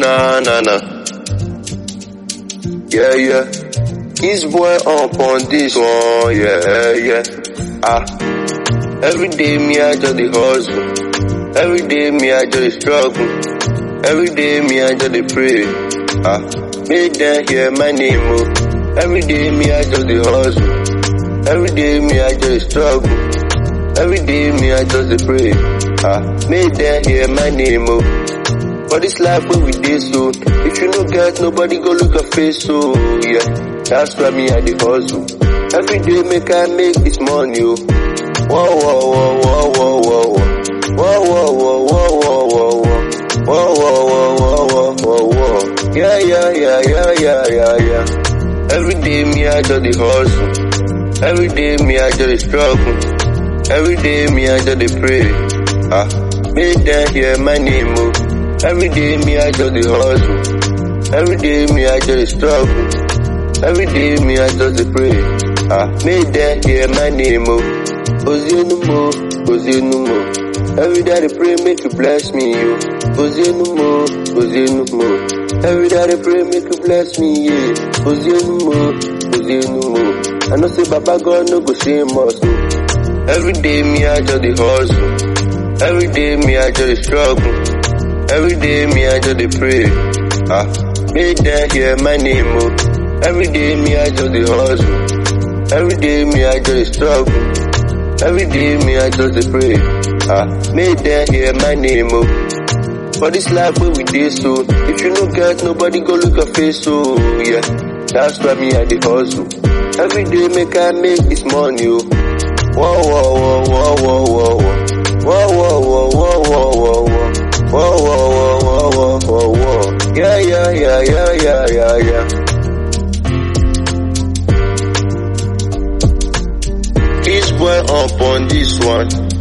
na. Yeah. This boy up on this one, yeah. Every day me I just the hustle. Every day me I just the struggle. Every day me I just the pray. Make them hear my name, oh. Every day me I just the hustle. Every day me I just the struggle. Every day me I just the pray. Make them hear my name, oh. For this life where we dey so, if you no get nobody go look your face, so yeah. That's why me I dey hustle. Every day make I make this money, oh. Whoa. Yeah. Every day me I just the hustle. Every day me I just the struggle. Every day me I just the pray. Make them hear my name, oh. Every day me I just the hustle. Every day me I just the struggle. Every day me I just the pray. Make them hear my name, oh. Ozenumo. Every day I pray make you bless me, yo. Ozenumo. Every day I pray make you bless me, yeah. Ozenumo. I know say Baba God no go shame us, oh. Every day me I just the hustle. Every day me I just the struggle. Every day me I just the pray. Make them hear my name, oh. Every day me I just the hustle. Every day me I just the struggle. Every day me I just the pray. Make them hear my name, oh. For this life where we dey so, if you no get nobody go look your face, so yeah. That's why me I dey hustle. Every day make I make this money, oh. Whoa. Yeah. This boy up on this one.